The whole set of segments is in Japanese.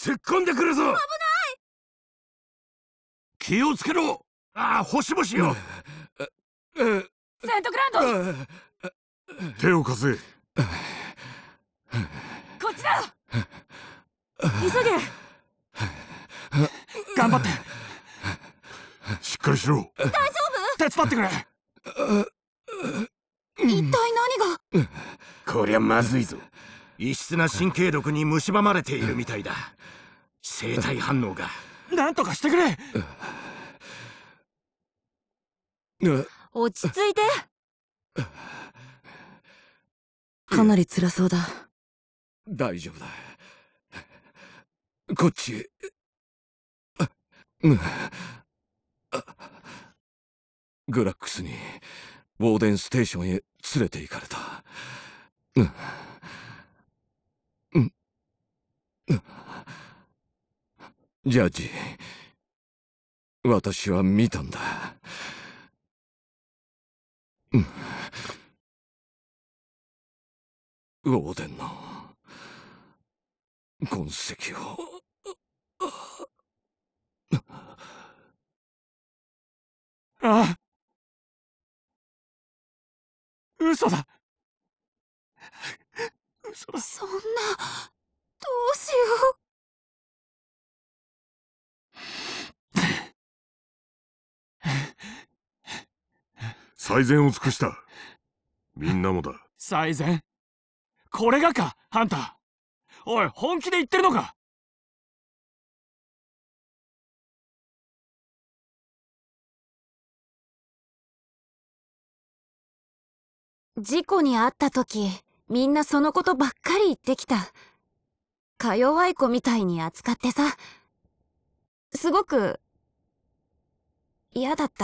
突っ込んでくるぞ。危ない。気をつけろ。ああ、星々よ。 セントグランド、 手を貸せ。 こっちだ。急げ。頑張って。 しっかりしろ。 大丈夫？手伝ってくれ。一体何が。 こりゃまずいぞ。異質な神経毒に蝕まれているみたいだ。生体反応が。 なんとかしてくれ。落ち着いて。かなり辛そうだ。 大丈夫だ。こっちへ。グラックスにウォーデンステーションへ連れて行かれた。ジャッジ、私は見たんだ。ウォーデンの痕跡を。 ああ、嘘だ。嘘だ。そんな、どうしよう。最善を尽くした。みんなもだ。 最善？これがか、ハンター。おい、本気で言ってるのか？事故に遭った時、みんなそのことばっかり言ってきた。か弱い子みたいに扱ってさ。すごく、嫌だった。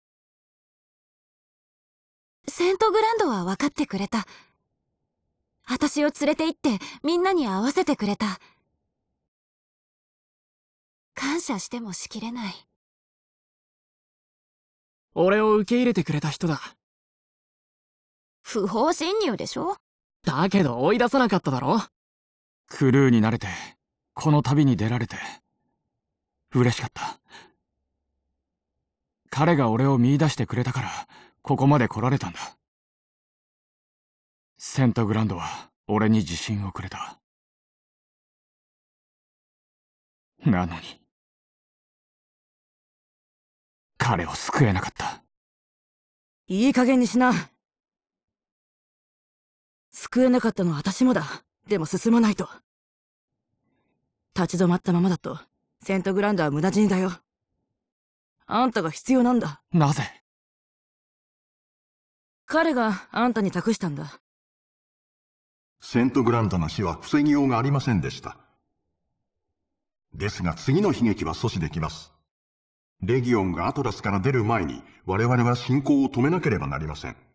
セントグランドは分かってくれた。私を連れて行ってみんなに会わせてくれた。感謝してもしきれない。俺を受け入れてくれた人だ。不法侵入でしょ？だけど追い出さなかっただろ？クルーになれて、この旅に出られて、嬉しかった。彼が俺を見出してくれたから、ここまで来られたんだ。セントグランドは俺に自信をくれた。なのに、彼を救えなかった。 いい加減にしな。救えなかったのは私もだ。でも進まないと。立ち止まったままだと、セントグランドは無駄死にだよ。あんたが必要なんだ。 なぜ？ 彼があんたに託したんだ。 セントグランドの死は防ぎようがありませんでした。ですが次の悲劇は阻止できます。レギオンがアトラスから出る前に我々は進行を止めなければなりません。